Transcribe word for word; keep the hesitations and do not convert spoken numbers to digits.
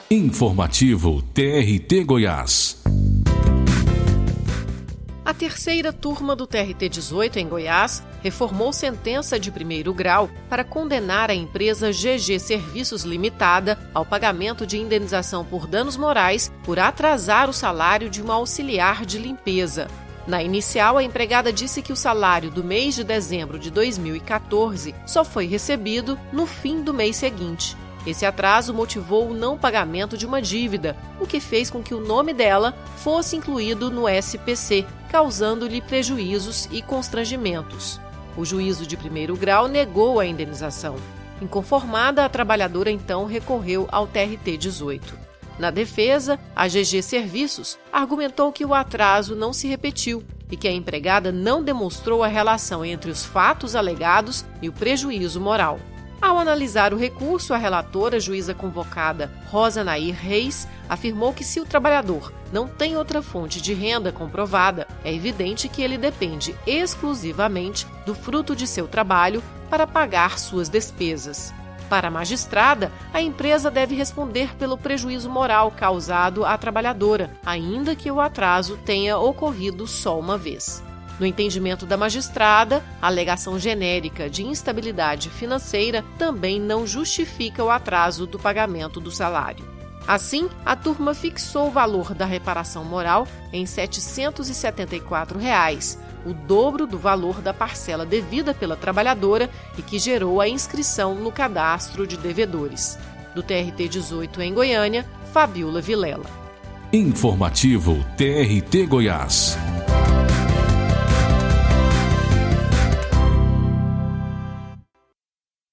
Informativo T R T Goiás. A terceira turma do T R T dezoito em Goiás reformou sentença de primeiro grau para condenar a empresa G G Serviços Limitada ao pagamento de indenização por danos morais por atrasar o salário de uma auxiliar de limpeza. Na inicial, a empregada disse que o salário do mês de dezembro de dois mil e quatorze só foi recebido no fim do mês seguinte. Esse atraso motivou o não pagamento de uma dívida, o que fez com que o nome dela fosse incluído no S P C, causando-lhe prejuízos e constrangimentos. O juízo de primeiro grau negou a indenização. Inconformada, a trabalhadora então recorreu ao T R T dezoito. Na defesa, a G G Serviços argumentou que o atraso não se repetiu e que a empregada não demonstrou a relação entre os fatos alegados e o prejuízo moral. Ao analisar o recurso, a relatora, juíza convocada Rosa Nair Reis, afirmou que se o trabalhador não tem outra fonte de renda comprovada, é evidente que ele depende exclusivamente do fruto de seu trabalho para pagar suas despesas. Para a magistrada, a empresa deve responder pelo prejuízo moral causado à trabalhadora, ainda que o atraso tenha ocorrido só uma vez. No entendimento da magistrada, a alegação genérica de instabilidade financeira também não justifica o atraso do pagamento do salário. Assim, a turma fixou o valor da reparação moral em setecentos e setenta e quatro reais, o dobro do valor da parcela devida pela trabalhadora e que gerou a inscrição no cadastro de devedores. Do T R T dezoito em Goiânia, Fabiola Vilela. Informativo T R T Goiás.